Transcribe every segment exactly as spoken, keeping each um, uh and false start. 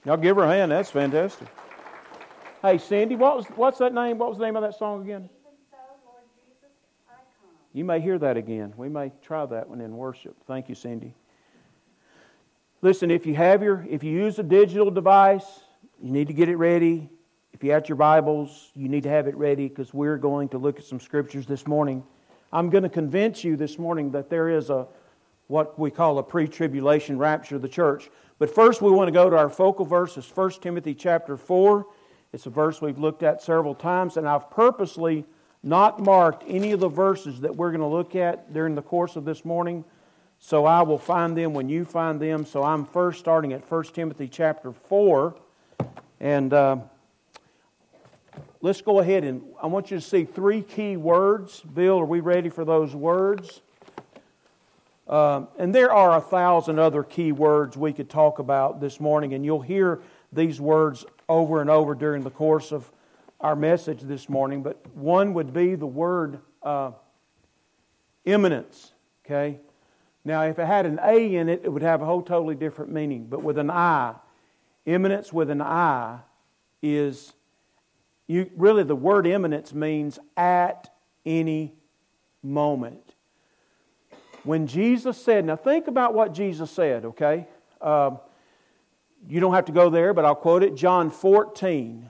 Y'all give her a hand. That's fantastic. Hey, Cindy, what was what's that name? What was the name of that song again? Even so, Lord Jesus, I come. You may hear that again. We may try that one in worship. Thank you, Cindy. Listen, if you have your, if you use a digital device, you need to get it ready. If you have your Bibles, you need to have it ready because we're going to look at some scriptures this morning. I'm going to convince you this morning that there is a what we call a pre-tribulation rapture of the church. But first we want to go to our focal verse, is First Timothy chapter four. It's a verse we've looked at several times, and I've purposely not marked any of the verses that we're going to look at during the course of this morning. So I will find them when you find them. So I'm first starting at First Timothy chapter four. And uh, let's go ahead and I want you to see three key words. Bill, are we ready for those words? Um, and there are a thousand other key words we could talk about this morning, and you'll hear these words over and over during the course of our message this morning. But one would be the word uh, imminence. Okay? Now, if it had an A in it, it would have a whole totally different meaning. But with an I, imminence with an I is, you really the word imminence means at any moment. When Jesus said, now think about what Jesus said, okay? Um, you don't have to go there, but I'll quote it. John fourteen.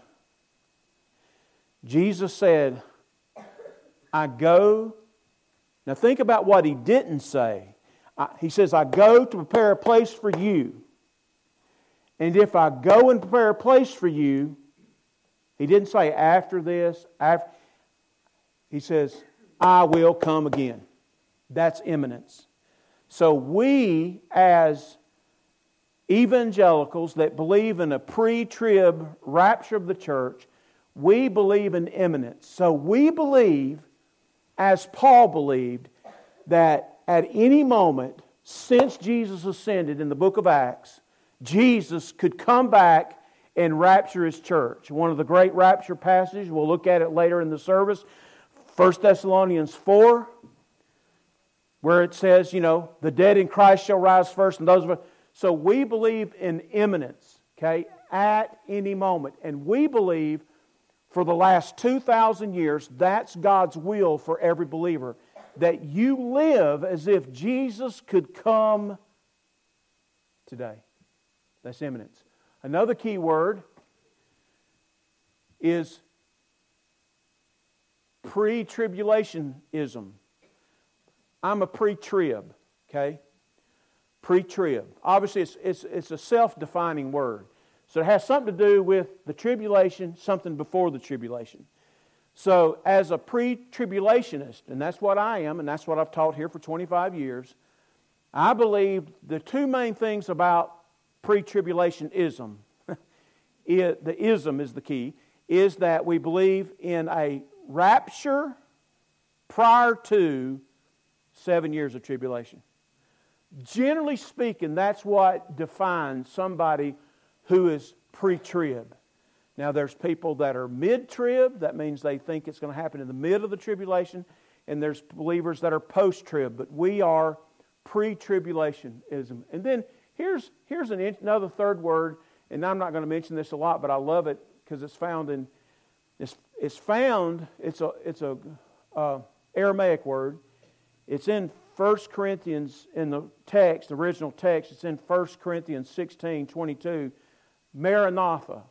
Jesus said, I go. Now think about what He didn't say. He says, I go to prepare a place for you. And if I go and prepare a place for you, He didn't say after this. After, he says, I will come again. That's imminence. So we, as evangelicals that believe in a pre-trib rapture of the church, we believe in imminence. So we believe, as Paul believed, that at any moment since Jesus ascended in the book of Acts, Jesus could come back and rapture His church. One of the great rapture passages, we'll look at it later in the service, First Thessalonians four, where it says, you know, the dead in Christ shall rise first, and those of us. So we believe in imminence, okay, at any moment. And we believe for the last two thousand years, that's God's will for every believer. That you live as if Jesus could come today. That's imminence. Another key word is pre-tribulationism. I'm a pre-trib, okay? Pre-trib. Obviously, it's, it's, it's a self-defining word. So it has something to do with the tribulation, something before the tribulation. So as a pre-tribulationist, and that's what I am, and that's what I've taught here for twenty-five years, I believe the two main things about pre-tribulationism, the ism is the key, is that we believe in a rapture prior to seven years of tribulation. Generally speaking, that's what defines somebody who is pre-trib. Now, there's people that are mid-trib. That means they think it's going to happen in the mid of the tribulation. And there's believers that are post-trib. But we are pre-tribulationism. And then here's here's an, another third word. And I'm not going to mention this a lot, but I love it because it's found in it's it's found. It's a it's a uh, Aramaic word. It's in First Corinthians in the text, the original text. It's in First Corinthians sixteen twenty-two. Maranatha,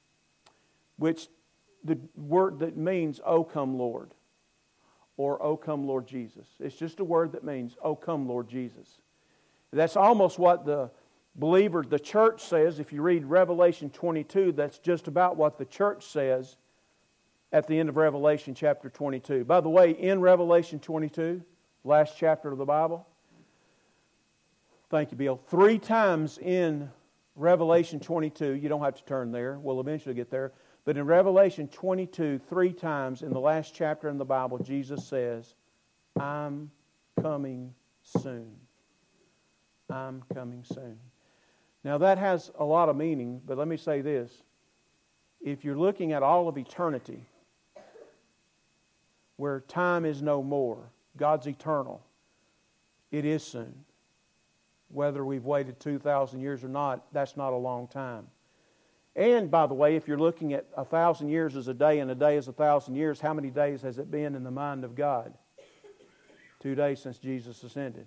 which the word that means, O come Lord, or O come Lord Jesus. It's just a word that means, O come Lord Jesus. That's almost what the believer, the church says. If you read Revelation twenty-two, that's just about what the church says at the end of Revelation chapter twenty-two. By the way, in Revelation twenty-two, last chapter of the Bible, thank you, Bill, three times in Revelation twenty-two, you don't have to turn there, we'll eventually get there, but in Revelation twenty-two, three times in the last chapter in the Bible, Jesus says, I'm coming soon. I'm coming soon. Now that has a lot of meaning, but let me say this. If you're looking at all of eternity, where time is no more, God's eternal, it is soon. Whether we've waited two thousand years or not, that's not a long time. And, by the way, if you're looking at a thousand years as a day and a day as a thousand years, how many days has it been in the mind of God? Two days since Jesus ascended.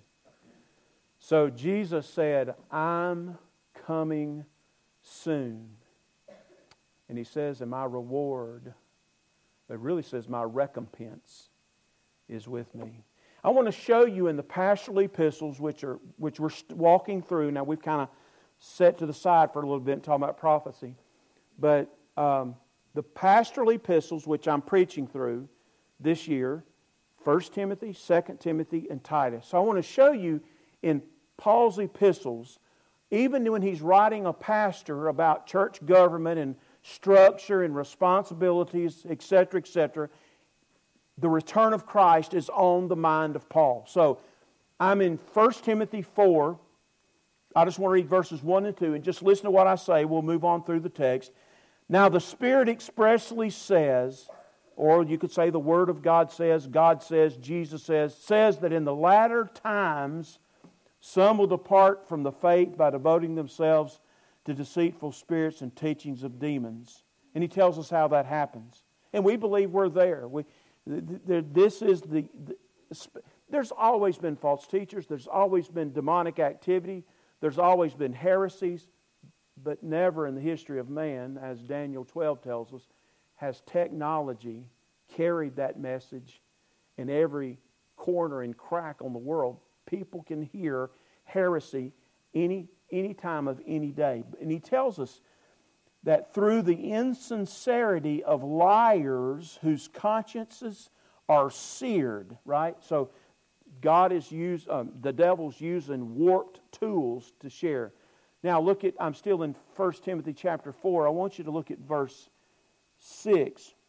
So Jesus said, I'm coming soon. And He says, and my reward, but it really says my recompense is with me. I want to show you in the pastoral epistles, which are which we're walking through. Now we've kind of set to the side for a little bit and talking about prophecy. But um, the pastoral epistles, which I'm preaching through this year, First Timothy, Second Timothy, and Titus. So I want to show you in Paul's epistles, even when he's writing a pastor about church government and structure and responsibilities, et cetera, et cetera, the return of Christ is on the mind of Paul. So I'm in First Timothy four. I just want to read verses one and two, and just listen to what I say. We'll move on through the text. Now the Spirit expressly says, or you could say the Word of God says, God says, Jesus says, says that in the latter times some will depart from the faith by devoting themselves to deceitful spirits and teachings of demons. And He tells us how that happens. And we believe we're there. We, this is the, the... There's always been false teachers. There's always been demonic activity. There's always been heresies. But never in the history of man, as Daniel twelve tells us, has technology carried that message in every corner and crack on the world. People can hear heresy any any time of any day. And He tells us that through the insincerity of liars whose consciences are seared, right? So God is used, um, the devil's using warped tools to share. Now look at, I'm still in First Timothy chapter four. I want you to look at verse six. It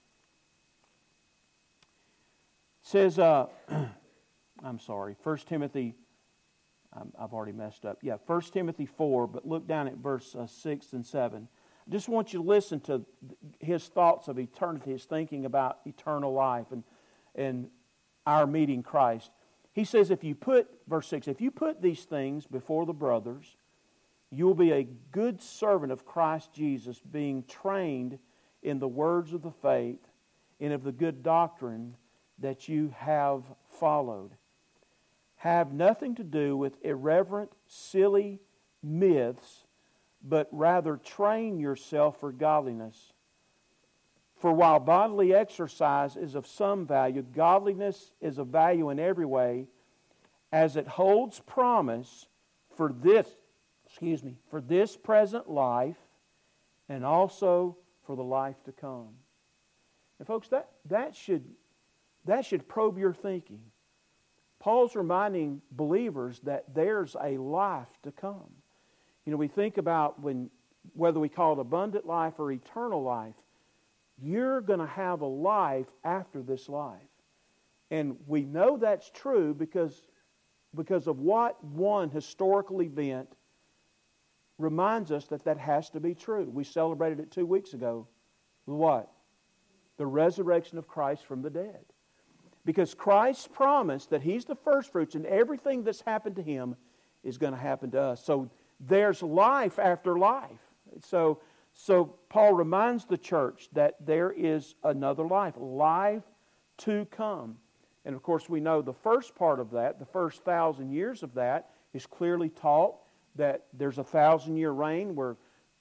says, uh, I'm sorry, First Timothy, um, I've already messed up. Yeah, First Timothy four, but look down at verse uh, six and seven. I just want you to listen to his thoughts of eternity, his thinking about eternal life and, and our meeting Christ. He says, if you put, verse six, if you put these things before the brothers, you will be a good servant of Christ Jesus, being trained in the words of the faith and of the good doctrine that you have followed. Have nothing to do with irreverent, silly myths, but rather train yourself for godliness. For while bodily exercise is of some value, godliness is of value in every way, as it holds promise for this, excuse me, for this present life and also for the life to come. And folks, that, that should that should probe your thinking. Paul's reminding believers that there's a life to come. You know, we think about when whether we call it abundant life or eternal life, you're going to have a life after this life. And we know that's true because, because of what one historical event reminds us that that has to be true. We celebrated it two weeks ago. What? The resurrection of Christ from the dead. Because Christ promised that He's the first fruits and everything that's happened to Him is going to happen to us. So there's life after life. So, so Paul reminds the church that there is another life, life to come. And of course we know the first part of that, the first thousand years of that, is clearly taught that there's a thousand year reign where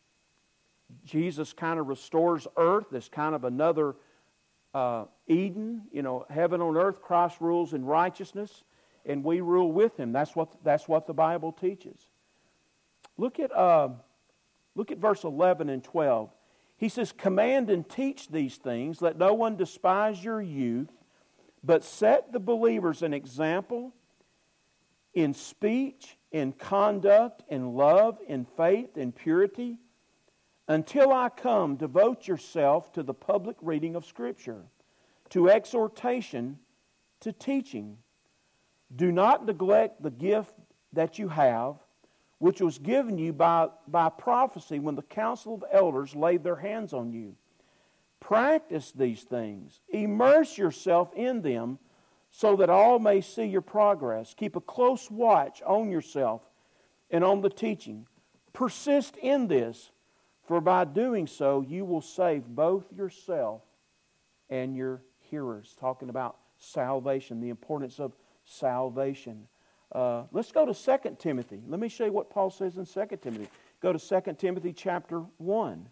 Jesus kind of restores earth. There's kind of another uh, Eden, you know, heaven on earth. Christ rules in righteousness, and we rule with Him. That's what that's what the Bible teaches. Look at uh, look at verse eleven and twelve. He says, "Command and teach these things. Let no one despise your youth, but set the believers an example in speech, in conduct, in love, in faith, in purity. Until I come, devote yourself to the public reading of Scripture, to exhortation, to teaching. Do not neglect the gift that you have, which was given you by, by prophecy when the council of elders laid their hands on you. Practice these things. Immerse yourself in them, so that all may see your progress. Keep a close watch on yourself and on the teaching. Persist in this, For by doing so, you will save both yourself and your hearers. Talking about salvation, the importance of salvation. Uh, let's go to Second Timothy. Let me show you what Paul says in Second Timothy. Go to Second Timothy chapter one.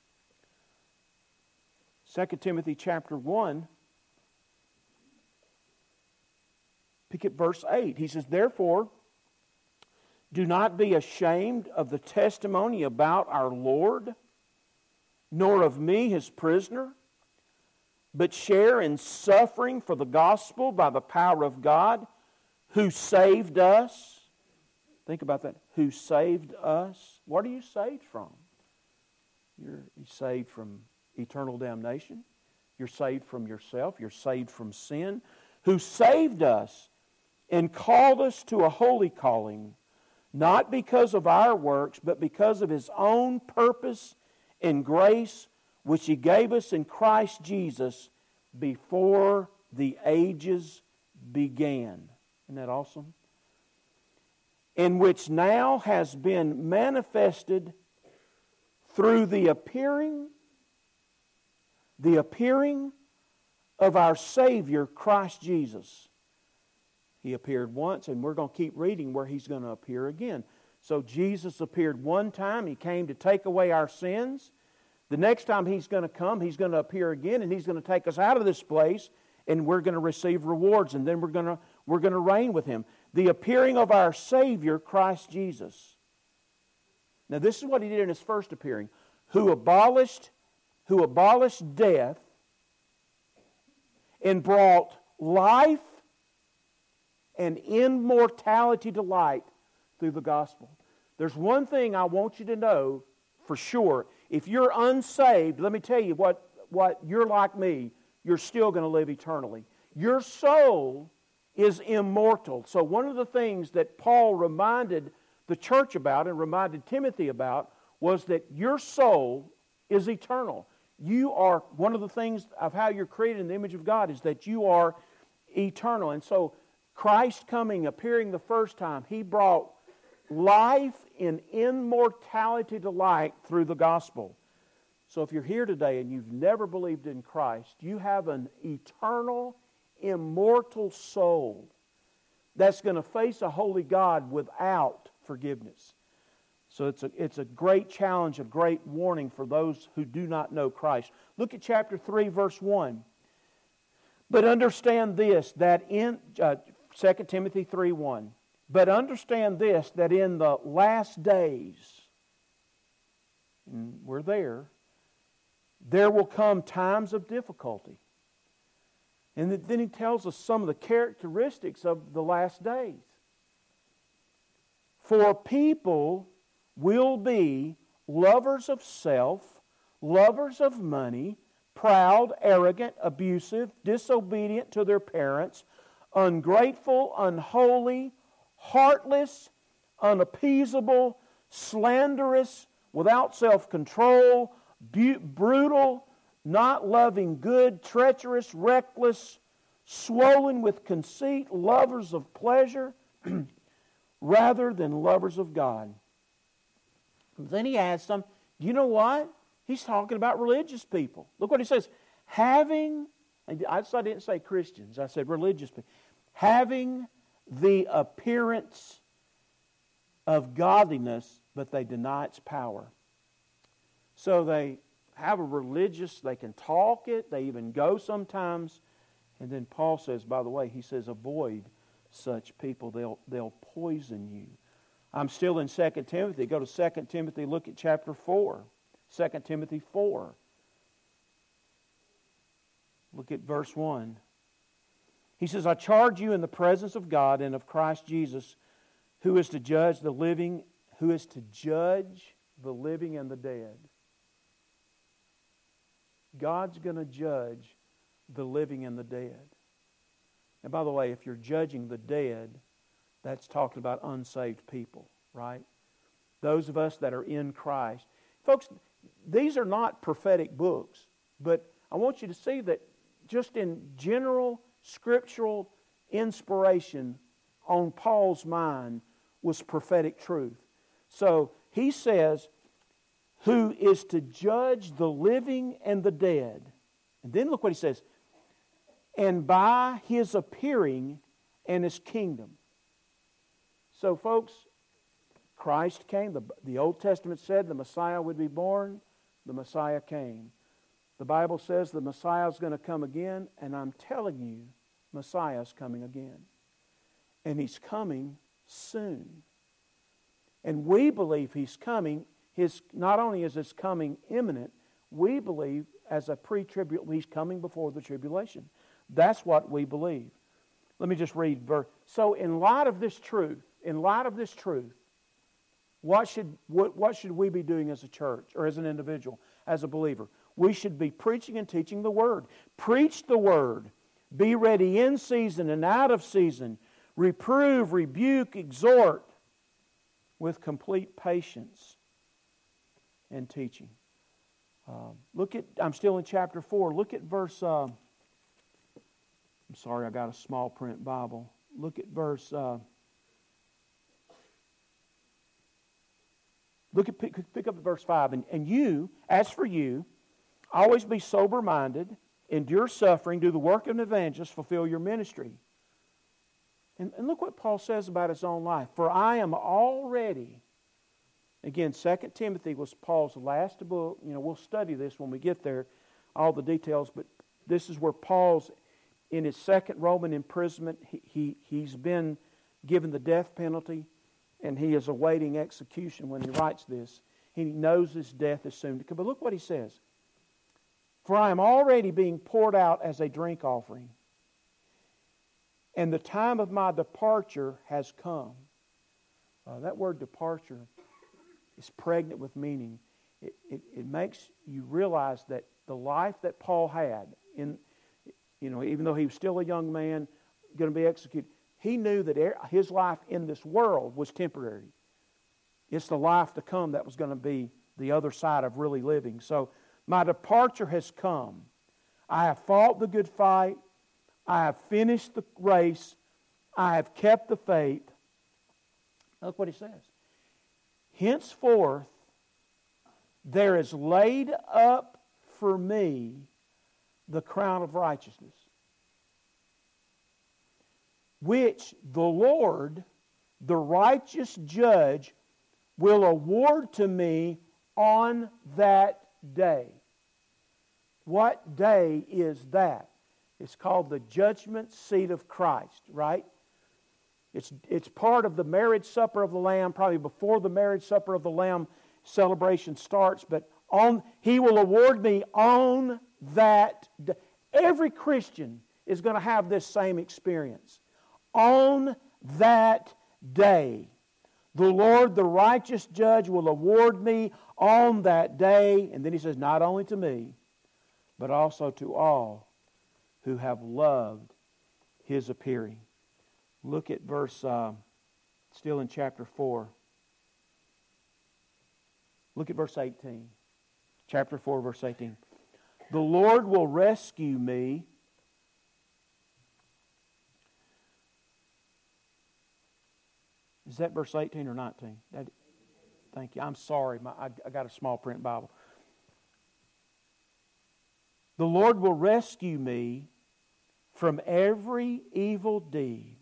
Second Timothy chapter one. Pick at verse eight. He says, Therefore, do not be ashamed of the testimony about our Lord, nor of me, His prisoner, but share in suffering for the gospel by the power of God, who saved us. Think about that. Who saved us. What are you saved from? You're saved from eternal damnation. You're saved from yourself. You're saved from sin. Who saved us and called us to a holy calling, not because of our works, but because of His own purpose and grace, which He gave us in Christ Jesus before the ages began. Isn't that awesome? In which now has been manifested through the appearing, the appearing of our Savior, Christ Jesus. He appeared once, and we're going to keep reading where He's going to appear again. So Jesus appeared one time. He came to take away our sins. The next time He's going to come, He's going to appear again, and He's going to take us out of this place, and we're going to receive rewards, and then we're going to we're going to reign with Him. The appearing of our Savior, Christ Jesus. Now, this is what He did in His first appearing. Who abolished, who abolished death and brought life and immortality to light through the gospel. There's one thing I want you to know for sure. If you're unsaved, let me tell you what, what you're like me, you're still going to live eternally. Your soul is immortal. So one of the things that Paul reminded the church about and reminded Timothy about was that your soul is eternal. You are, one of the things of how you're created in the image of God is that you are eternal. And so Christ coming, appearing the first time, He brought life in immortality to light through the gospel. So if you're here today and you've never believed in Christ, you have an eternal, immortal soul that's going to face a holy God without forgiveness. So it's a, it's a great challenge, a great warning for those who do not know Christ. Look at chapter three, verse one. But understand this, that in uh, Second Timothy three one, but understand this, that in the last days, and we're there, there will come times of difficulty. And then he tells us some of the characteristics of the last days. For people will be lovers of self, lovers of money, proud, arrogant, abusive, disobedient to their parents, ungrateful, unholy, heartless, unappeasable, slanderous, without self-control, bu- brutal, not loving good, treacherous, reckless, swollen with conceit, lovers of pleasure rather than lovers of God. Then he adds some, do you know what? He's talking about religious people. Look what he says. Having, I didn't say Christians, I said religious people. Having the appearance of godliness, but they deny its power. So they have a religious, they can talk it, they even go sometimes. And then Paul says, by the way, he says, avoid such people. They'll, they'll poison you. I'm still in Second Timothy. Go to Second Timothy, look at chapter four. Second Timothy four. Look at verse one. He says, I charge you in the presence of God and of Christ Jesus, who is to judge the living, who is to judge the living and the dead. God's going to judge the living and the dead. And by the way, if you're judging the dead, that's talking about unsaved people, right? Those of us that are in Christ. Folks, these are not prophetic books, but I want you to see that just in general scriptural inspiration on Paul's mind was prophetic truth. So he says, who is to judge the living and the dead. And then look what he says. And by His appearing and His kingdom. So folks, Christ came. The, the Old Testament said the Messiah would be born. The Messiah came. The Bible says the Messiah is going to come again. And I'm telling you, Messiah is coming again. And He's coming soon. And we believe He's coming. His, not only is His coming imminent, we believe as a pre-tribulation, He's coming before the tribulation. That's what we believe. Let me just read verse. So in light of this truth, in light of this truth, what should, what, what should we be doing as a church or as an individual, as a believer? We should be preaching and teaching the Word. Preach the Word. Be ready in season and out of season. Reprove, rebuke, exhort with complete patience and teaching. Um, look at, I'm still in chapter four. Look at verse, uh, I'm sorry, I got a small print Bible. Look at verse, uh, look at, pick, pick up at verse five. And, and you, as for you, always be sober-minded, endure suffering, do the work of an evangelist, fulfill your ministry. And, and look what Paul says about his own life. For I am already, again, Second Timothy was Paul's last book. You know, we'll study this when we get there, all the details. But this is where Paul's, in his second Roman imprisonment, he, he, he's been given the death penalty, and he is awaiting execution when he writes this. He knows his death is soon to come. But look what he says. For I am already being poured out as a drink offering, and the time of my departure has come. Uh, that word departure is pregnant with meaning. It, it, it makes you realize that the life that Paul had, in, you know, even though he was still a young man, going to be executed, he knew that his life in this world was temporary. It's the life to come that was going to be the other side of really living. So, my departure has come. I have fought the good fight. I have finished the race. I have kept the faith. Look what he says. Henceforth, there is laid up for me the crown of righteousness, which the Lord, the righteous judge, will award to me on that day. What day is that? It's called the judgment seat of Christ, right? It's, it's part of the marriage supper of the Lamb, probably before the marriage supper of the Lamb celebration starts, but on He will award me on that day. Every Christian is going to have this same experience. On that day, the Lord, the righteous judge, will award me on that day. And then he says, not only to me, but also to all who have loved His appearing. Look at verse, uh, still in chapter four. Look at verse eighteen. Chapter four, verse eighteen. The Lord will rescue me. Is that verse eighteen or nineteen? That, thank you. I'm sorry. My, I, I got a small print Bible. The Lord will rescue me from every evil deed.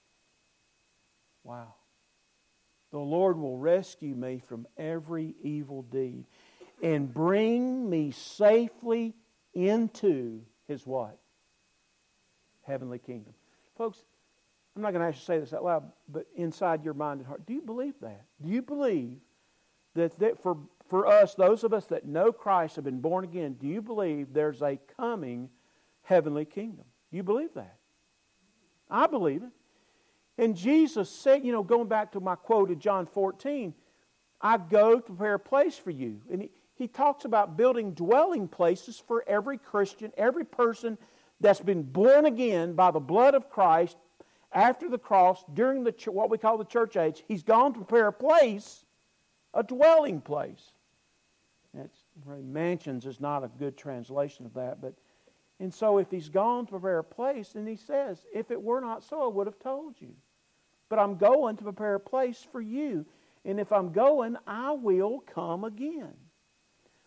Wow. The Lord will rescue me from every evil deed and bring me safely into His what? Heavenly kingdom. Folks, I'm not going to ask you to say this out loud, but inside your mind and heart, do you believe that? Do you believe that, that for, for us, those of us that know Christ have been born again, do you believe there's a coming heavenly kingdom? Do you believe that? I believe it. And Jesus said, you know, going back to my quote in John fourteen, I go to prepare a place for you. And he, he talks about building dwelling places for every Christian, every person that's been born again by the blood of Christ after the cross, during the what we call the church age. He's gone to prepare a place, a dwelling place. That's, mansions is not a good translation of that, but and so if He's gone to prepare a place, then He says, if it were not so, I would have told you. But I'm going to prepare a place for you. And if I'm going, I will come again.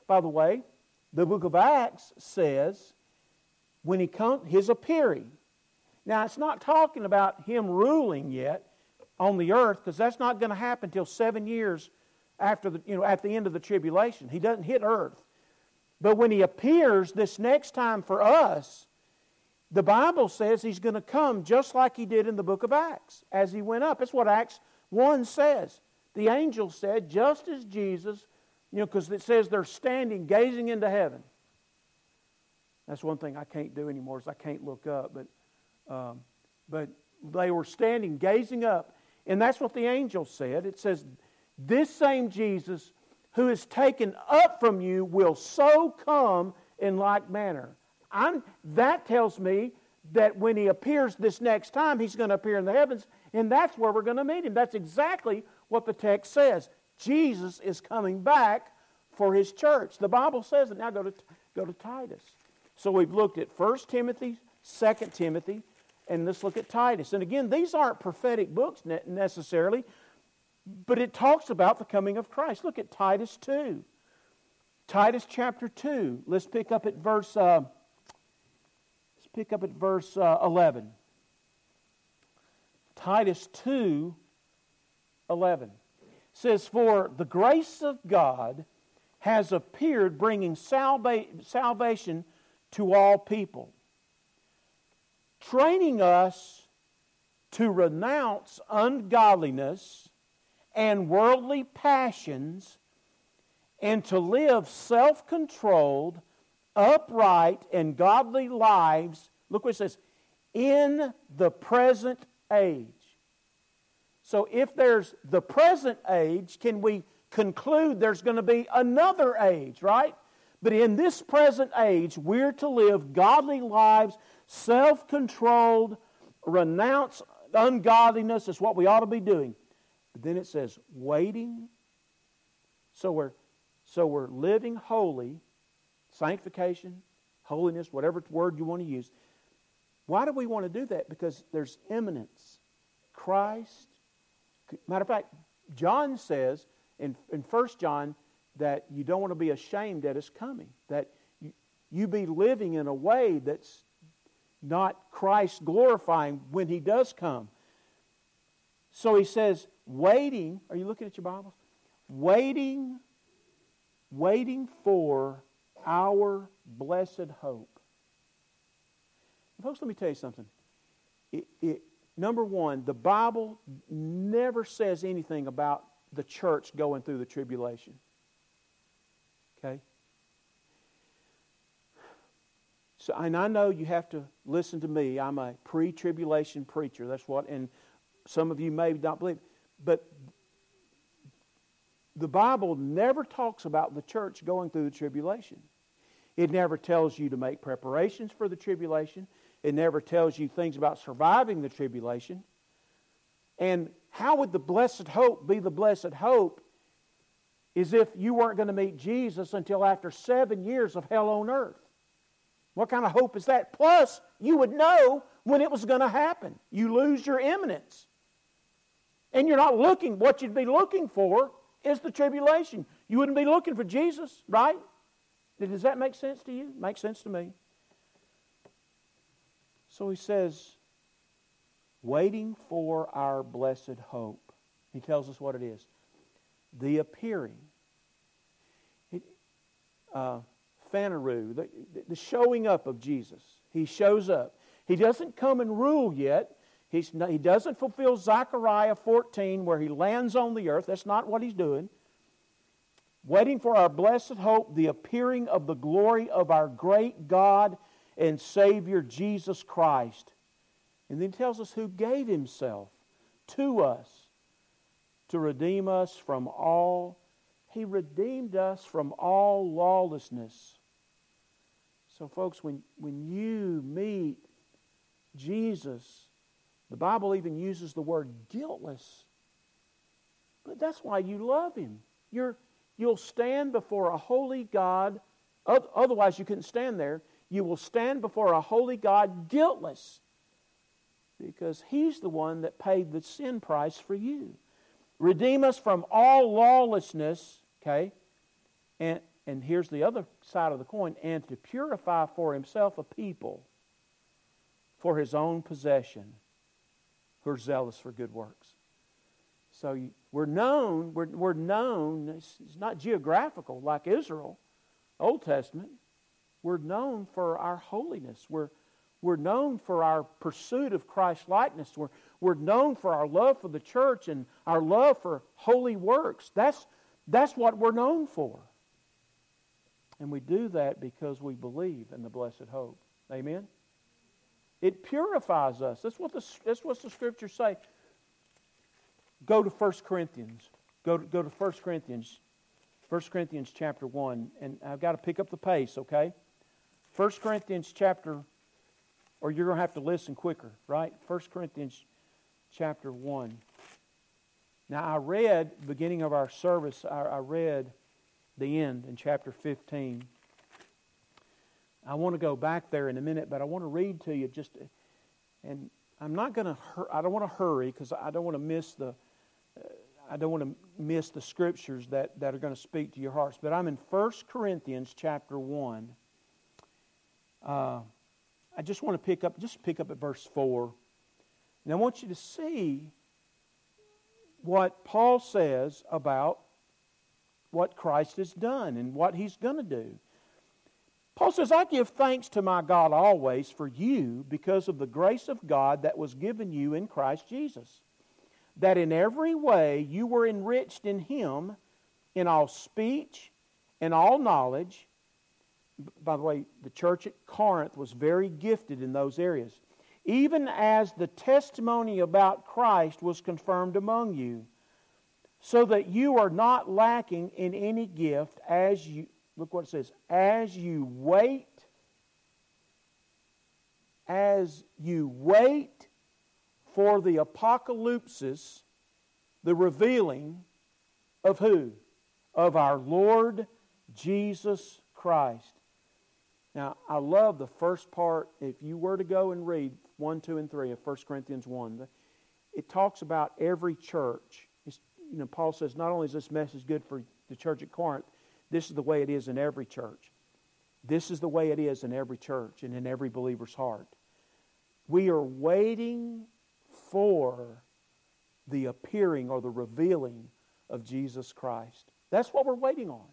By the way, the book of Acts says when he comes, his appearing. Now, it's not talking about him ruling yet on the earth, because that's not going to happen until seven years after the, you know, at the end of the tribulation. He doesn't hit earth. But when he appears this next time for us, the Bible says he's going to come just like he did in the book of Acts as he went up. That's what Acts one says. The angel said, just as Jesus, you know, because it says they're standing, gazing into heaven. That's one thing I can't do anymore is I can't look up. But, um, but they were standing, gazing up. And that's what the angel said. It says, this same Jesus who is taken up from you will so come in like manner. I'm, that tells me that when he appears this next time, he's going to appear in the heavens, and that's where we're going to meet him. That's exactly what the text says. Jesus is coming back for his church. The Bible says it. Now go to, go to Titus. So we've looked at First Timothy, Second Timothy, and let's look at Titus. And again, these aren't prophetic books necessarily, but it talks about the coming of Christ. Look at Titus two. Titus chapter two. Let's pick up at verse... Uh, let's pick up at verse uh, eleven. Titus two, eleven. Says, for the grace of God has appeared, bringing salva- salvation to all people, training us to renounce ungodliness and worldly passions, and to live self-controlled, upright, and godly lives. Look what it says, in the present age. So if there's the present age, can we conclude there's going to be another age, right? But in this present age, we're to live godly lives, self-controlled, renounce ungodliness is what we ought to be doing. But then it says, waiting. So we're, so we're living holy, sanctification, holiness, whatever word you want to use. Why do we want to do that? Because there's imminence. Christ. Matter of fact, John says in, in First John that you don't want to be ashamed at His coming. That you, you be living in a way that's not Christ glorifying when He does come. So he says, waiting, are you looking at your Bibles? Waiting, waiting for our blessed hope. And folks, let me tell you something. It, it, number one, the Bible never says anything about the church going through the tribulation. Okay? So, and I know you have to listen to me. I'm a pre-tribulation preacher. That's what, and some of you may not believe. But the Bible never talks about the church going through the tribulation. It never tells you to make preparations for the tribulation. It never tells you things about surviving the tribulation. And how would the blessed hope be the blessed hope as if you weren't going to meet Jesus until after seven years of hell on earth? What kind of hope is that? Plus, you would know when it was going to happen. You lose your imminence. And you're not looking, what you'd be looking for is the tribulation. You wouldn't be looking for Jesus, right? Does that make sense to you? Makes sense to me. So he says, waiting for our blessed hope. He tells us what it is. The appearing. It, uh, Phaneroo, the, the showing up of Jesus. He shows up. He doesn't come and rule yet. He's not, he doesn't fulfill Zechariah fourteen where he lands on the earth. That's not what he's doing. Waiting for our blessed hope, the appearing of the glory of our great God and Savior Jesus Christ. And then he tells us who gave Himself to us to redeem us from all. He redeemed us from all lawlessness. So folks, when, when you meet Jesus, the Bible even uses the word guiltless. But that's why you love Him. You're, you'll stand before a holy God. Otherwise you couldn't stand there. You will stand before a holy God guiltless. Because He's the one that paid the sin price for you. Redeem us from all lawlessness, okay? And, and here's the other side of the coin, and to purify for himself a people for his own possession who are zealous for good works. So you, we're known, we're, we're known, it's, it's not geographical like Israel, Old Testament. We're known for our holiness. We're, we're known for our pursuit of Christ-likeness. We're, we're known for our love for the church and our love for holy works. That's, that's what we're known for. And we do that because we believe in the blessed hope. Amen? It purifies us. That's what the, that's what the Scriptures say. Go to First Corinthians. Go to, go to First Corinthians. First Corinthians chapter one. And I've got to pick up the pace, okay? First Corinthians chapter, or you're going to have to listen quicker, right? First Corinthians chapter one. Now I read, beginning of our service, I, I read the end in chapter fifteen. I want to go back there in a minute, but I want to read to you just, and I'm not going to, I don't want to hurry because I don't want to miss the, uh, I don't want to miss the scriptures that, that are going to speak to your hearts. But I'm in First Corinthians chapter one. Uh, I just want to pick up, just pick up at verse four. And I want you to see what Paul says about what Christ has done and what He's going to do. Paul says, I give thanks to my God always for you because of the grace of God that was given you in Christ Jesus, that in every way you were enriched in Him in all speech and all knowledge. By the way, the church at Corinth was very gifted in those areas. Even as the testimony about Christ was confirmed among you, so that you are not lacking in any gift as you, look what it says, as you wait, as you wait for the apocalypsis, the revealing of who? Of our Lord Jesus Christ. Now, I love the first part. If you were to go and read one, two, and three of First Corinthians one, it talks about every church. It's, you know, Paul says, not only is this message good for the church at Corinth, this is the way it is in every church. This is the way it is in every church and in every believer's heart. We are waiting for the appearing or the revealing of Jesus Christ. That's what we're waiting on.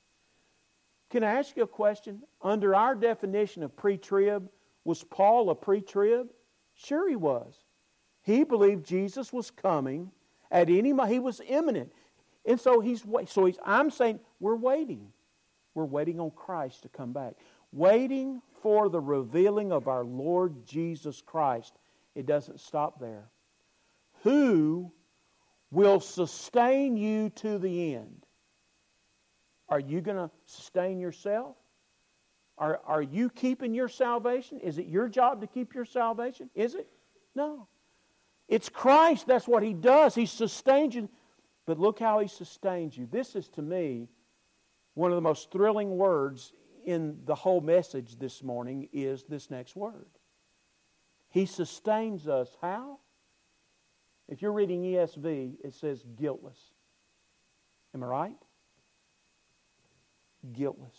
Can I ask you a question? Under our definition of pre-trib, was Paul a pre-trib? Sure he was. He believed Jesus was coming at any moment. He was imminent. And so he's so he's I'm saying we're waiting. We're waiting on Christ to come back. Waiting for the revealing of our Lord Jesus Christ. It doesn't stop there. Who will sustain you to the end? Are you going to sustain yourself? Are, are you keeping your salvation? Is it your job to keep your salvation? Is it? No. It's Christ. That's what He does. He sustains you. But look how He sustains you. This is, to me, one of the most thrilling words in the whole message this morning is this next word. He sustains us. How? If you're reading E S V, it says guiltless. Am I right? Guiltless.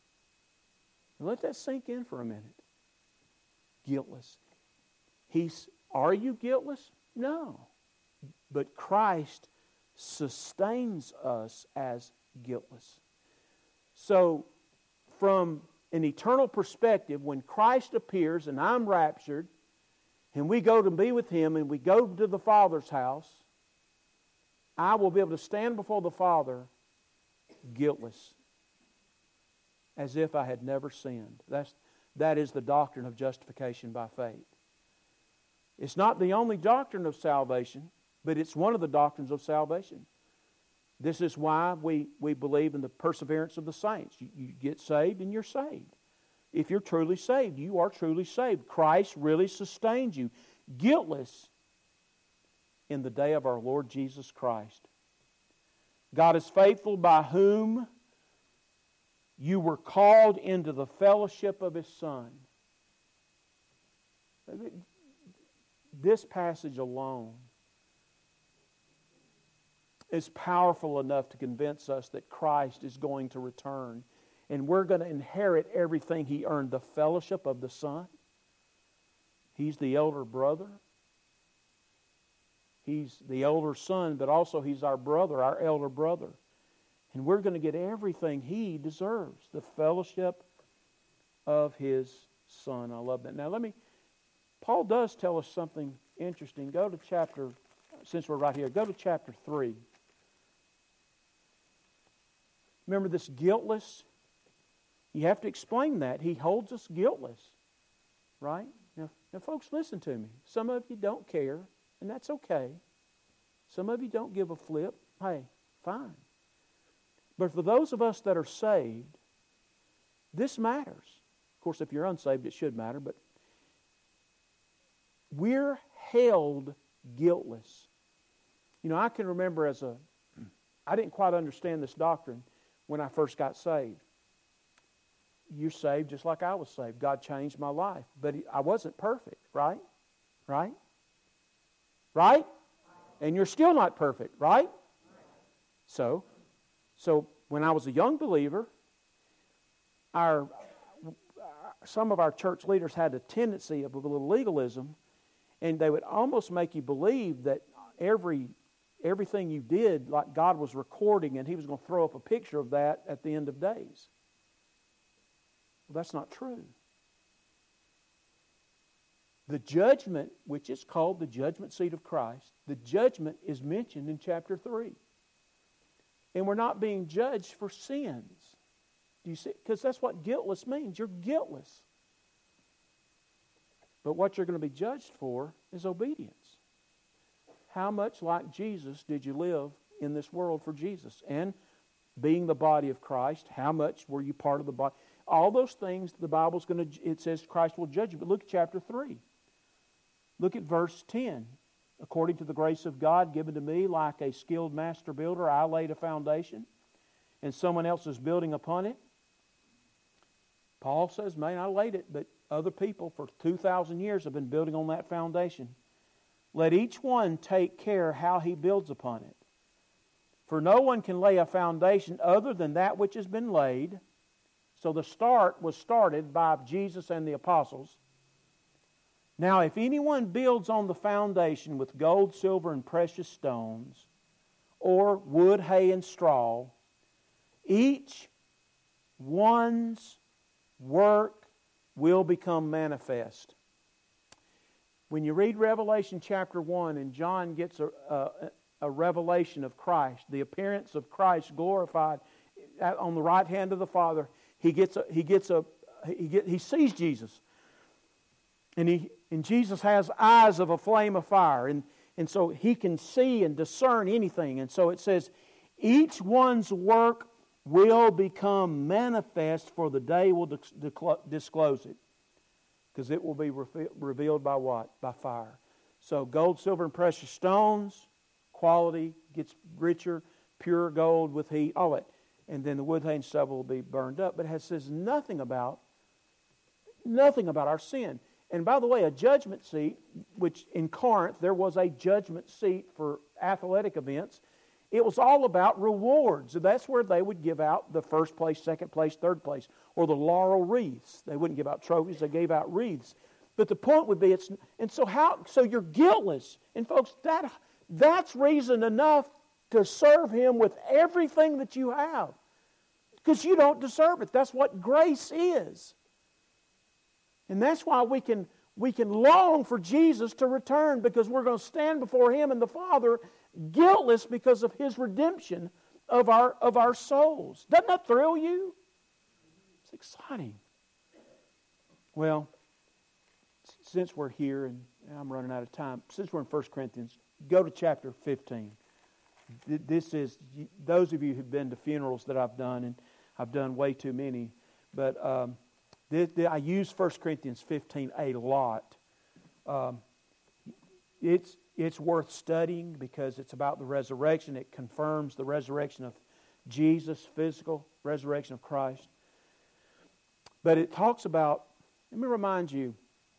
Now let that sink in for a minute. Guiltless. He's, are you guiltless? No. But Christ sustains us as guiltless. So, from an eternal perspective, when Christ appears and I'm raptured, and we go to be with Him and we go to the Father's house, I will be able to stand before the Father guiltless, as if I had never sinned. That's, that is the doctrine of justification by faith. It's not the only doctrine of salvation, but it's one of the doctrines of salvation. This is why we, we believe in the perseverance of the saints. You, you get saved and you're saved. If you're truly saved, you are truly saved. Christ really sustains you, guiltless, in the day of our Lord Jesus Christ. God is faithful, by whom you were called into the fellowship of His Son. This passage alone is powerful enough to convince us that Christ is going to return. And we're going to inherit everything He earned. The fellowship of the Son. He's the elder brother. He's the elder son, but also He's our brother, our elder brother. And we're going to get everything He deserves. The fellowship of His Son. I love that. Now let me, Paul does tell us something interesting. Go to chapter, since we're right here, go to chapter three. Remember this guiltless? You have to explain that. He holds us guiltless. Right? Now, now folks, listen to me. Some of you don't care. And that's okay. Some of you don't give a flip. Hey, fine. But for those of us that are saved, this matters. Of course, if you're unsaved, it should matter. But we're held guiltless. You know, I can remember as a... I didn't quite understand this doctrine when I first got saved. You're saved just like I was saved. God changed my life. But I wasn't perfect, right? Right? Right? And you're still not perfect, right? So, so when I was a young believer, our some of our church leaders had a tendency of a little legalism, and they would almost make you believe that every everything you did, like God was recording, and He was going to throw up a picture of that at the end of days. Well, that's not true. The judgment, which is called the judgment seat of Christ, the judgment is mentioned in chapter three. And we're not being judged for sins. Do you see? Because that's what guiltless means. You're guiltless. But what you're going to be judged for is obedience. How much like Jesus did you live in this world for Jesus? And being the body of Christ, how much were you part of the body? All those things the Bible's going to, it says Christ will judge you. But look at chapter three. Look at verse ten. According to the grace of God given to me, like a skilled master builder, I laid a foundation, and someone else is building upon it. Paul says, man, I laid it, but other people for two thousand years have been building on that foundation. Let each one take care how he builds upon it. For no one can lay a foundation other than that which has been laid. So the start was started by Jesus and the apostles. Now, if anyone builds on the foundation with gold, silver, and precious stones, or wood, hay, and straw, each one's work will become manifest. When you read Revelation chapter one and John gets a, a, a revelation of Christ, the appearance of Christ glorified on the right hand of the Father, he gets a, he gets a he get, he sees Jesus. And he and Jesus has eyes of a flame of fire, and, and so he can see and discern anything. And so it says, each one's work will become manifest, for the day will disclose it. Because it will be revealed by what? By fire. So gold, silver, and precious stones, quality gets richer, pure gold with heat, all that. And then the wood, hay, and stubble will be burned up. But it says nothing about, nothing about our sin. And by the way, a judgment seat, which in Corinth there was a judgment seat for athletic events, it was all about rewards. That's where they would give out the first place, second place, third place, or the laurel wreaths. They wouldn't give out trophies, they gave out wreaths. But the point would be, it's and so how so you're guiltless. And folks, that that's reason enough to serve Him with everything that you have. Because you don't deserve it. That's what grace is. And that's why we can we can long for Jesus to return, because we're going to stand before Him and the Father guiltless because of His redemption of our of our souls. Doesn't that thrill you? It's exciting. Well, since we're here, and I'm running out of time, since we're in First Corinthians, go to chapter fifteen. This is, those of you who've been to funerals that I've done, and I've done way too many, but um, this, I use First Corinthians fifteen a lot. Um, it's it's worth studying because it's about the resurrection. It confirms the resurrection of Jesus, physical resurrection of Christ. But it talks about, let me remind you,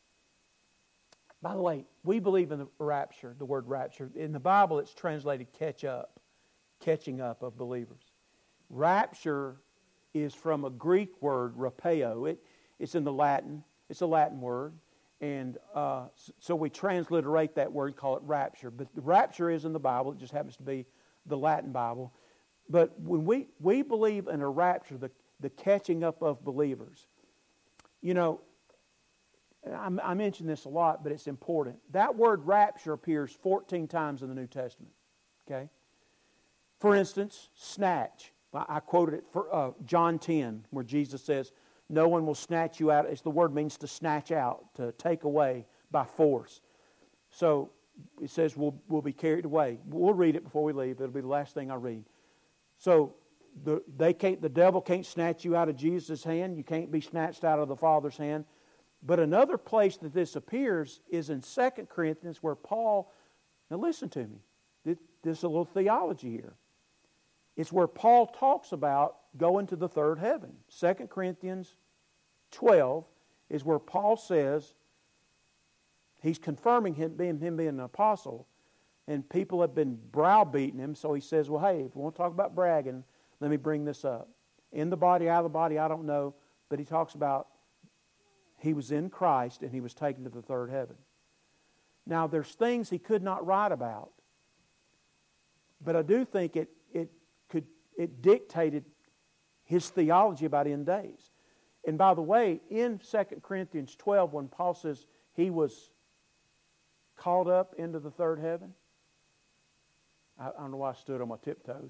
by the way, we believe in the rapture, the word rapture. In the Bible, it's translated catch up, catching up of believers. Rapture is from a Greek word, rapeo. It, it's in the Latin. It's a Latin word. And uh, so we transliterate that word, call it rapture. But the rapture is in the Bible. It just happens to be the Latin Bible. But when we, we believe in a rapture, the, the catching up of believers, you know, I, I mention this a lot, but it's important. That word rapture appears fourteen times in the New Testament. Okay? For instance, snatch. I quoted it for uh, John ten, where Jesus says, no one will snatch you out. It's the word means to snatch out, to take away by force. So it says we'll, we'll be carried away. We'll read it before we leave. It'll be the last thing I read. So the, they can't, the devil can't snatch you out of Jesus' hand. You can't be snatched out of the Father's hand. But another place that this appears is in Second Corinthians, where Paul, now listen to me. There's a little theology here. It's where Paul talks about going to the third heaven. Second Corinthians twelve is where Paul says, he's confirming him being, him being an apostle, and people have been browbeating him, so he says, well, hey, if we want to talk about bragging, let me bring this up. In the body, out of the body, I don't know, but he talks about he was in Christ and he was taken to the third heaven. Now, there's things he could not write about, but I do think it it could it dictated his theology about end days. And by the way, in Second Corinthians twelve, when Paul says he was called up into the third heaven, I, I don't know why I stood on my tiptoes.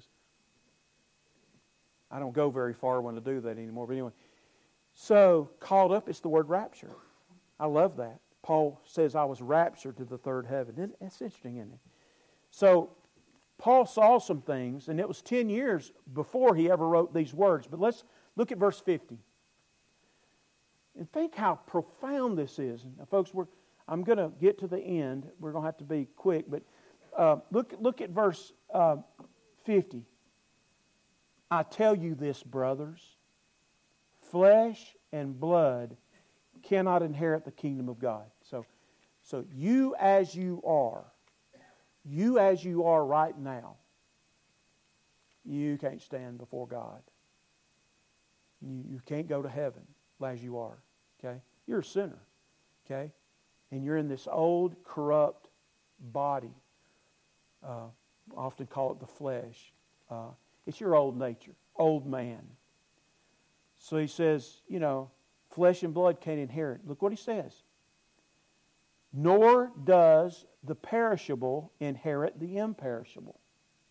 I don't go very far when I do that anymore. But anyway, so called up, it's the word rapture. I love that. Paul says I was raptured to the third heaven. That's interesting, isn't it? So Paul saw some things, and it was ten years before he ever wrote these words. But let's look at verse fifty. And think how profound this is. Now, folks, we're, I'm going to get to the end. We're going to have to be quick. But uh, look, look at verse uh, fifty. I tell you this, brothers, flesh and blood cannot inherit the kingdom of God. So, so you as you are, you as you are right now, you can't stand before God. You, you can't go to heaven as you are. Okay? You're a sinner. Okay? And you're in this old, corrupt body. Uh, often call it the flesh. Uh, it's your old nature, old man. So he says, you know, flesh and blood can't inherit. Look what he says. Nor does the perishable inherit the imperishable.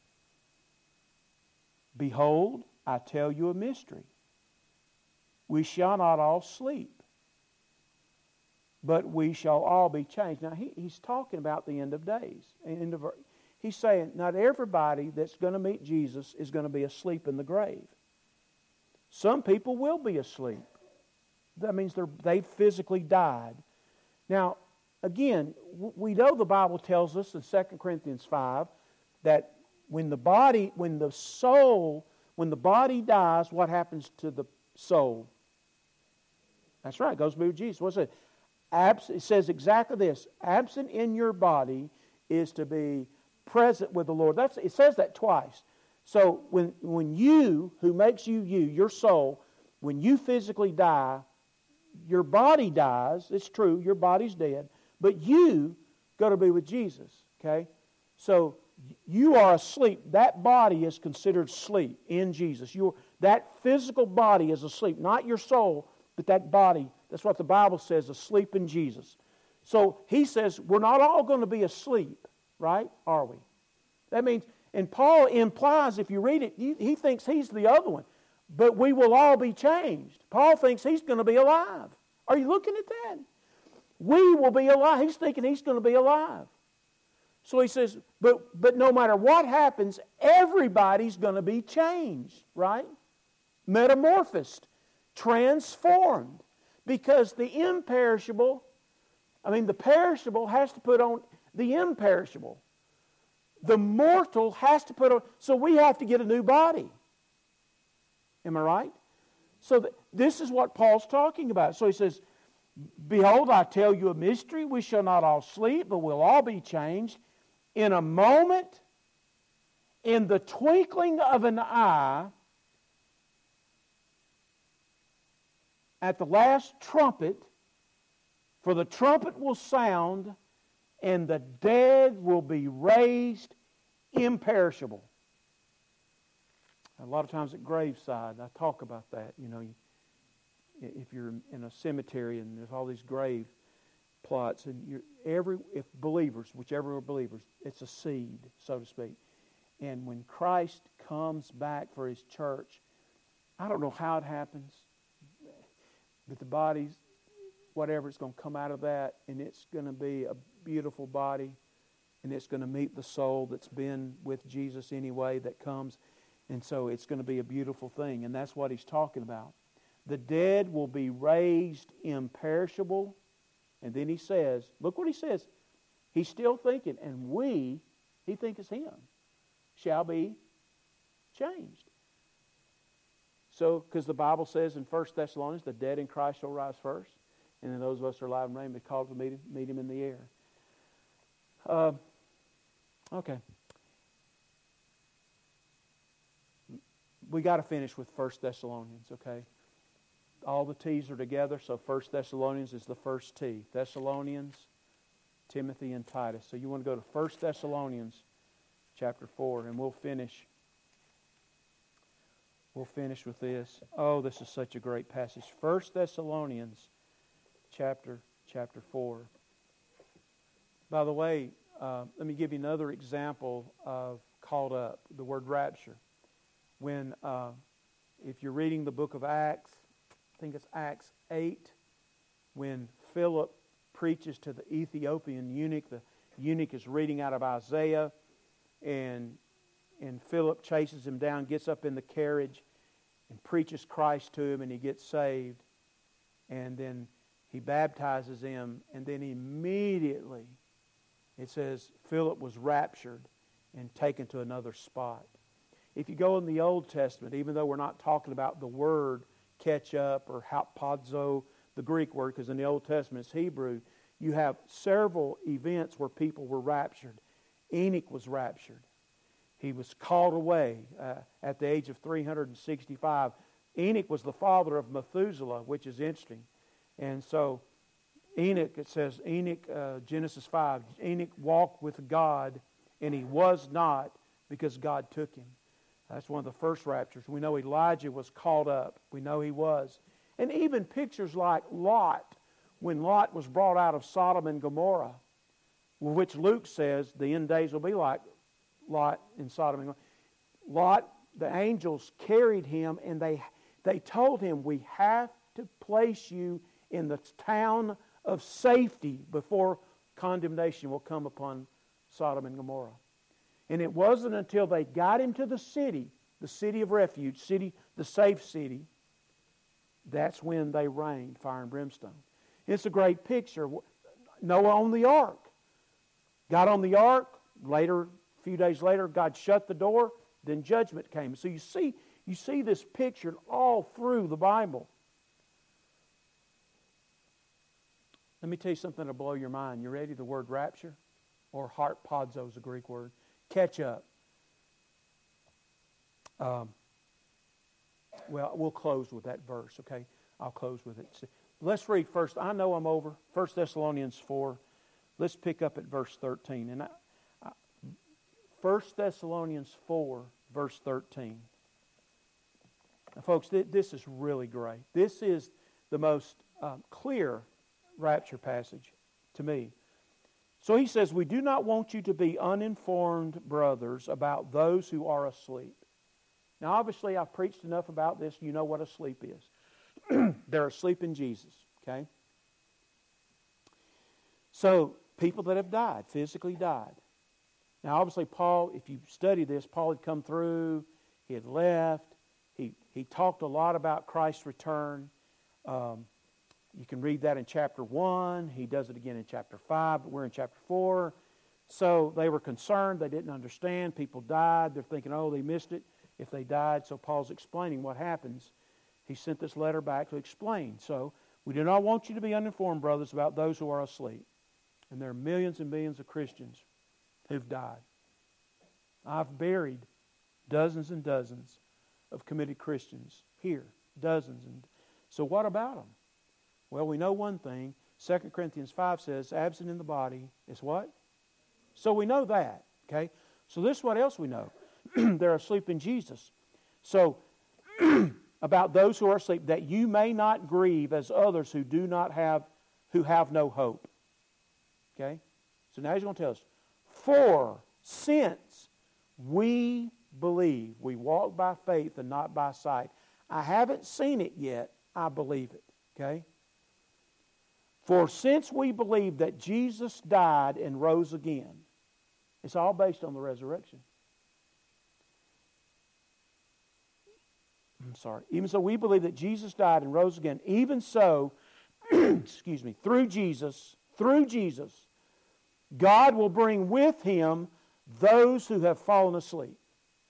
Behold, I tell you a mystery. We shall not all sleep, but we shall all be changed. Now, he, he's talking about the end of days. End of, he's saying not everybody that's going to meet Jesus is going to be asleep in the grave. Some people will be asleep. That means they're, they physically died. Now, again, we know the Bible tells us in Second Corinthians five that when the body, when the soul, when the body dies, what happens to the soul? That's right, it goes to be with Jesus. What's it? Abs- it says exactly this. Absent in your body is to be present with the Lord. That's, it says that twice. So when, when you, who makes you you, your soul, when you physically die, your body dies. It's true, your body's dead. But you go to be with Jesus. Okay? So you are asleep. That body is considered sleep in Jesus. You're, that physical body is asleep. Not your soul, but that body. That's what the Bible says, asleep in Jesus. So he says we're not all going to be asleep, right? Are we? That means, and Paul implies, if you read it, he, he thinks he's the other one. But we will all be changed. Paul thinks he's going to be alive. Are you looking at that? We will be alive. He's thinking he's going to be alive. So he says, but, but no matter what happens, everybody's going to be changed, right? Metamorphosed, transformed. Because the imperishable, I mean the perishable has to put on the imperishable. The mortal has to put on, so we have to get a new body. Am I right? So th- this is what Paul's talking about. So he says, behold, I tell you a mystery. We shall not all sleep, but we'll all be changed. In a moment, in the twinkling of an eye, at the last trumpet, for the trumpet will sound, and the dead will be raised imperishable. A lot of times at graveside, I talk about that. You know, if you're in a cemetery and there's all these grave plots, and you're every if believers, whichever are believers, it's a seed, so to speak. And when Christ comes back for His church, I don't know how it happens, but the body's whatever, it's going to come out of that, and it's going to be a beautiful body, and it's going to meet the soul that's been with Jesus anyway that comes. And so it's going to be a beautiful thing, and that's what He's talking about. The dead will be raised imperishable. And then He says, look what He says. He's still thinking, and we, He thinketh Him, shall be changed. So, because the Bible says in First Thessalonians, the dead in Christ shall rise first, and then those of us who are alive and reign be called to meet Him, meet him in the air. Uh, okay. We got to finish with First Thessalonians, okay? All the T's are together, so First Thessalonians is the first T. Thessalonians, Timothy, and Titus. So you want to go to First Thessalonians chapter four, and we'll finish. We'll finish with this. Oh, this is such a great passage. First Thessalonians chapter chapter four. By the way, uh, let me give you another example of caught up, the word rapture. When, uh, if you're reading the book of Acts, I think it's Acts eight, when Philip preaches to the Ethiopian eunuch. The eunuch is reading out of Isaiah, and, and Philip chases him down, gets up in the carriage, and preaches Christ to him, and he gets saved. And then he baptizes him, and then immediately, it says, Philip was raptured and taken to another spot. If you go in the Old Testament, even though we're not talking about the word catch up or hapazo, the Greek word, because in the Old Testament it's Hebrew, you have several events where people were raptured. Enoch was raptured. He was called away uh, at the age of three hundred sixty-five. Enoch was the father of Methuselah, which is interesting. And so Enoch, it says, Enoch, uh, Genesis five, Enoch walked with God, and he was not because God took him. That's one of the first raptures. We know Elijah was caught up. We know he was. And even pictures like Lot, when Lot was brought out of Sodom and Gomorrah, which Luke says the end days will be like Lot in Sodom and Gomorrah. Lot, the angels carried him, and they, they told him, we have to place you in the town of safety before condemnation will come upon Sodom and Gomorrah. And it wasn't until they got him to the city, the city of refuge, city, the safe city, that's when they rained fire and brimstone. It's a great picture. Noah on the ark. Got on the ark. Later, a few days later, God shut the door. Then judgment came. So you see, you see this picture all through the Bible. Let me tell you something that'll blow your mind. You ready? The word rapture, or harpazo is a Greek word. Catch up. Um, well, we'll close with that verse, okay? I'll close with it. Let's read first. I know I'm over. First Thessalonians four. Let's pick up at verse thirteen. And I, I, First Thessalonians four, verse thirteen. Now, folks, th- this is really great. This is the most um, clear rapture passage to me. So he says, we do not want you to be uninformed, brothers, about those who are asleep. Now, obviously, I've preached enough about this. You know what asleep is. They're asleep in Jesus, okay? So, people that have died, physically died. Now, obviously, Paul, if you study this, Paul had come through, he had left, he, he talked a lot about Christ's return. Um, You can read that in chapter one. He does it again in chapter five, but we're in chapter four. So they were concerned. They didn't understand. People died. They're thinking, oh, they missed it if they died. So Paul's explaining what happens. He sent this letter back to explain. So we do not want you to be uninformed, brothers, about those who are asleep. And there are millions and millions of Christians who've died. I've buried dozens and dozens of committed Christians here. Dozens and So what about them? Well, we know one thing. Second Corinthians five says, absent in the body is what? So we know that. Okay? So this is what else we know. They're asleep in Jesus. So, about those who are asleep, that you may not grieve as others who do not have, who have no hope. Okay? So now he's going to tell us, for since we believe, we walk by faith and not by sight. I haven't seen it yet, I believe it. Okay? For since we believe that Jesus died and rose again, it's all based on the resurrection. I'm sorry. Even so, we believe that Jesus died and rose again. Even so, excuse me, through Jesus, through Jesus, God will bring with Him those who have fallen asleep.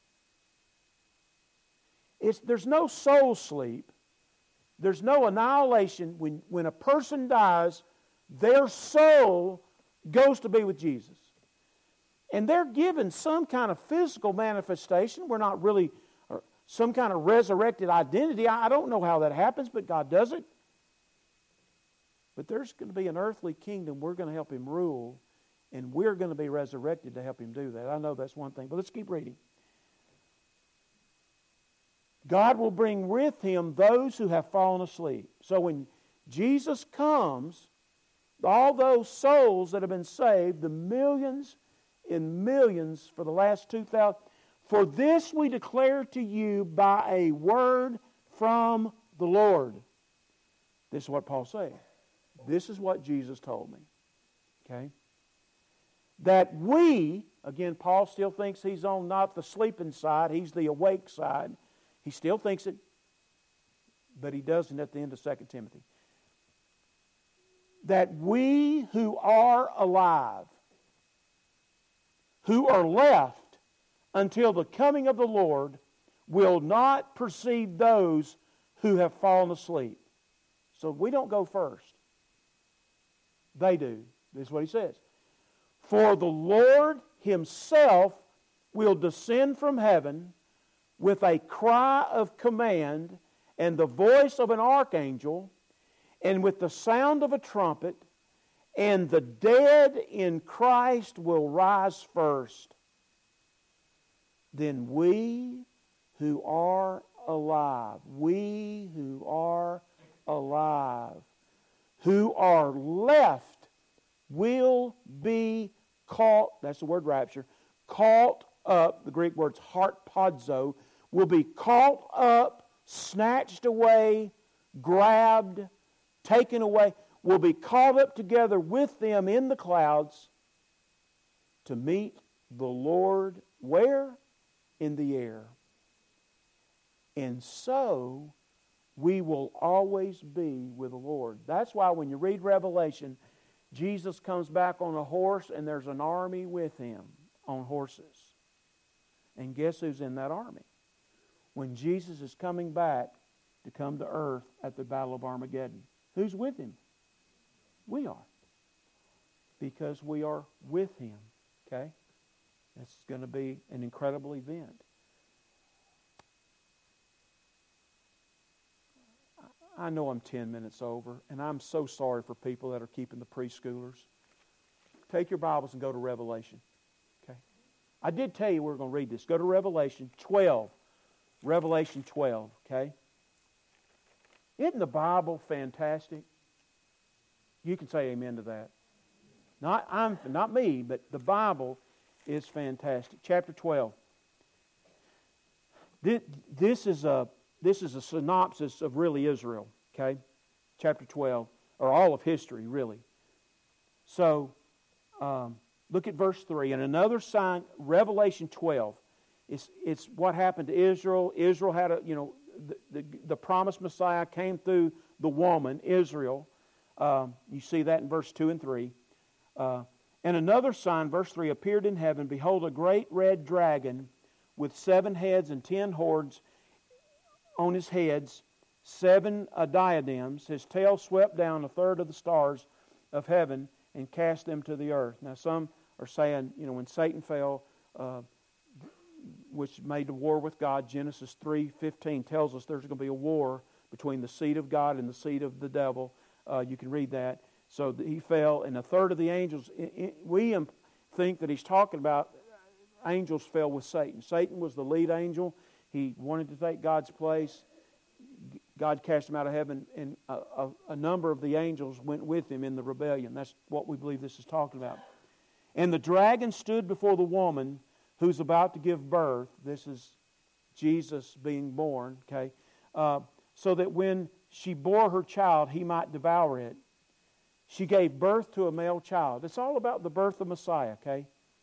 It's, there's no soul sleep. There's no annihilation. When, when a person dies, their soul goes to be with Jesus. And they're given some kind of physical manifestation. We're not really, or some kind of resurrected identity. I don't know how that happens, but God does it. But there's going to be an earthly kingdom. We're going to help Him rule, and we're going to be resurrected to help Him do that. I know that's one thing, but let's keep reading. God will bring with Him those who have fallen asleep. So when Jesus comes, all those souls that have been saved, the millions and millions for the last two thousand, for this we declare to you by a word from the Lord. This is what Paul's saying. This is what Jesus told me. Okay? That we, again, Paul still thinks he's on not the sleeping side, he's the awake side. He still thinks it, but he doesn't at the end of Second Timothy. That we who are alive, who are left until the coming of the Lord, will not precede those who have fallen asleep. So we don't go first. They do. This is what he says. For the Lord Himself will descend from heaven with a cry of command and the voice of an archangel and with the sound of a trumpet, and the dead in Christ will rise first. Then we who are alive, we who are alive, who are left will be caught, that's the word rapture, caught up, the Greek word's harpazo, will be caught up, snatched away, grabbed, taken away, will be caught up together with them in the clouds to meet the Lord where? In the air. And so we will always be with the Lord. That's why when you read Revelation, Jesus comes back on a horse and there's an army with Him on horses. And guess who's in that army? When Jesus is coming back to come to earth at the Battle of Armageddon, who's with Him? We are. Because we are with Him. Okay? That's going to be an incredible event. I know I'm ten minutes over, and I'm so sorry for people that are keeping the preschoolers. Take your Bibles and go to Revelation. Okay? I did tell you we were going to read this. Go to Revelation twelve. Revelation twelve, okay? Isn't the Bible fantastic? You can say amen to that. Not I'm, not me, but the Bible is fantastic. Chapter twelve. This, this is a this is a synopsis of really Israel, okay? Chapter twelve, or all of history, really. So, um, look at verse three. And another sign, Revelation twelve. It's, it's what happened to Israel. Israel had a, you know, the, the, the promised Messiah came through the woman, Israel. Um, you see that in verse two and three. Uh, and another sign, verse three, appeared in heaven. Behold, a great red dragon with seven heads and ten horns on his heads, seven uh, diadems. His tail swept down a third of the stars of heaven and cast them to the earth. Now some are saying, you know, when Satan fell, uh, which made the war with God, Genesis three fifteen tells us there's going to be a war between the seed of God and the seed of the devil. Uh, you can read that. So he fell, and a third of the angels, we think that he's talking about angels fell with Satan. Satan was the lead angel. He wanted to take God's place. God cast him out of heaven, and a, a, a number of the angels went with him in the rebellion. That's what we believe this is talking about. And the dragon stood before the woman who's about to give birth. This is Jesus being born, okay? Uh, so that when she bore her child, he might devour it. She gave birth to a male child. It's all about the birth of Messiah, okay?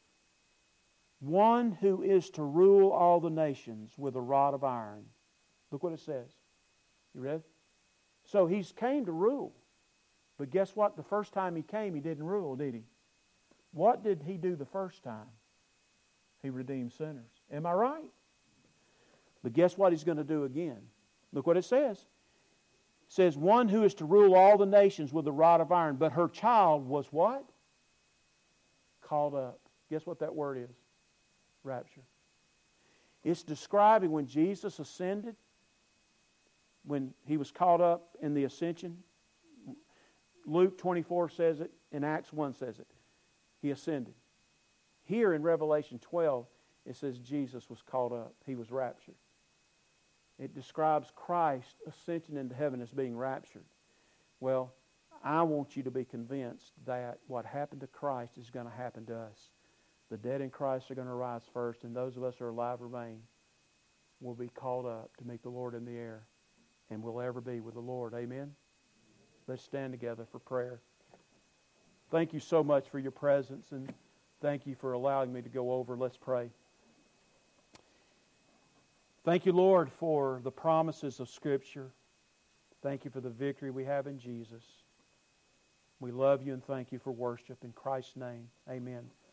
One who is to rule all the nations with a rod of iron. Look what it says. You read? So he's came to rule. But guess what? The first time he came, he didn't rule, did he? What did he do the first time? He redeemed sinners. Am I right? But guess what he's going to do again? Look what it says. It says, one who is to rule all the nations with a rod of iron. But her child was what? Caught up. Guess what that word is? Rapture. It's describing when Jesus ascended, when he was caught up in the ascension. Luke twenty-four says it, and Acts one says it. He ascended. Here in Revelation twelve, it says Jesus was caught up. He was raptured. It describes Christ's ascension into heaven as being raptured. Well, I want you to be convinced that what happened to Christ is going to happen to us. The dead in Christ are going to rise first, and those of us who are alive remain will be called up to meet the Lord in the air, and will ever be with the Lord. Amen? Let's stand together for prayer. Thank you so much for your presence, and thank you for allowing me to go over. Let's pray. Thank you, Lord, for the promises of Scripture. Thank you for the victory we have in Jesus. We love you and thank you for worship. In Christ's name, amen.